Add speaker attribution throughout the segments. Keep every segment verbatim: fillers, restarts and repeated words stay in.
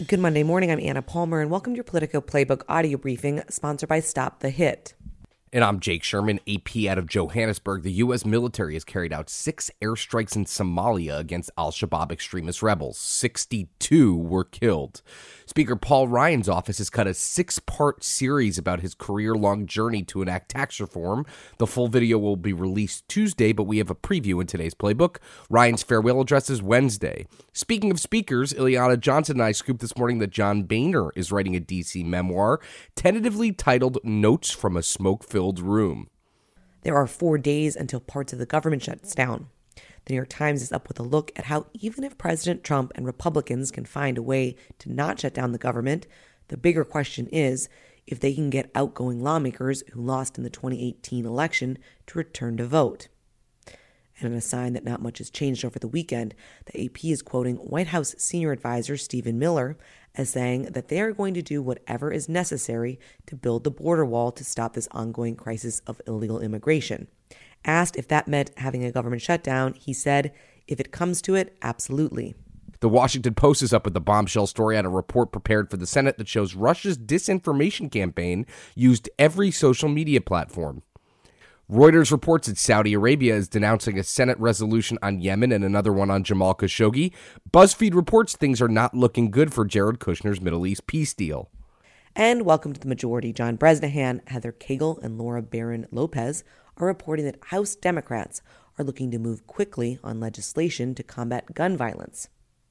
Speaker 1: Good Monday morning. I'm Anna Palmer, and welcome to your Politico Playbook audio briefing, sponsored by Stop the Hit.
Speaker 2: And I'm Jake Sherman, A P out of Johannesburg. The U S military has carried out six airstrikes in Somalia against al-Shabaab extremist rebels. sixty-two were killed. Speaker Paul Ryan's office has cut a six-part series about his career-long journey to enact tax reform. The full video will be released Tuesday, but we have a preview in today's playbook. Ryan's farewell address is Wednesday. Speaking of speakers, Ileana Johnson and I scooped this morning that John Boehner is writing a D C memoir, tentatively titled Notes from a Smoke-Filled Room.
Speaker 1: There are four days until parts of the government shuts down. The New York Times is up with a look at how even if President Trump and Republicans can find a way to not shut down the government, the bigger question is if they can get outgoing lawmakers who lost in the twenty eighteen election to return to vote. And in a sign that not much has changed over the weekend, the A P is quoting White House senior advisor Stephen Miller as saying that they are going to do whatever is necessary to build the border wall to stop this ongoing crisis of illegal immigration. Asked if that meant having a government shutdown, he said, if it comes to it, absolutely.
Speaker 2: The Washington Post is up with the bombshell story on a report prepared for the Senate that shows Russia's disinformation campaign used every social media platform. Reuters reports that Saudi Arabia is denouncing a Senate resolution on Yemen and another one on Jamal Khashoggi. BuzzFeed reports things are not looking good for Jared Kushner's Middle East peace deal.
Speaker 1: And welcome to the majority. John Bresnahan, Heather Cagle, and Laura Barron Lopez are reporting that House Democrats are looking to move quickly on legislation to combat gun violence.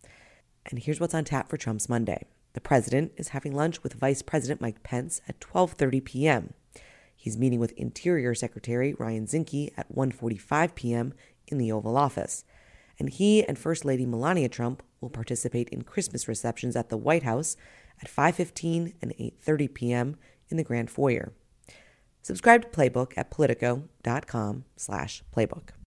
Speaker 1: And here's what's on tap for Trump's Monday. The president is having lunch with Vice President Mike Pence at twelve thirty p.m. He's meeting with Interior Secretary Ryan Zinke at one forty-five p.m. in the Oval Office. And he and First Lady Melania Trump will participate in Christmas receptions at the White House at five fifteen and eight thirty p.m. in the Grand Foyer. Subscribe to Playbook at politico.com slash playbook.